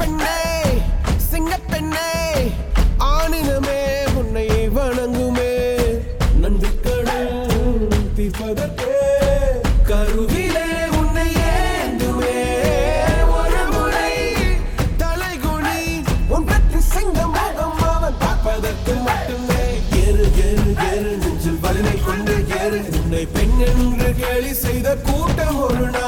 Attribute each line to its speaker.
Speaker 1: பெண்ணே சிங்கப்பெண்ணே ஆணினமே உன்னை வணங்குமே நன்றி கடல் தீர்ப்பதற்கே கருவிலே உன்னை ஏந்துமே ஒரு முறை தலைகுனி உன் பற்றி சிங்க முகம் அவன் பார்ப்பதற்கு மட்டுமே ஏறு ஏறு ஏறு நெஞ்சில் வலிமை கொண்டு ஏறு உன்னை பெண் என்று கேலி செய்த கூட்டம் ஒரு நாள்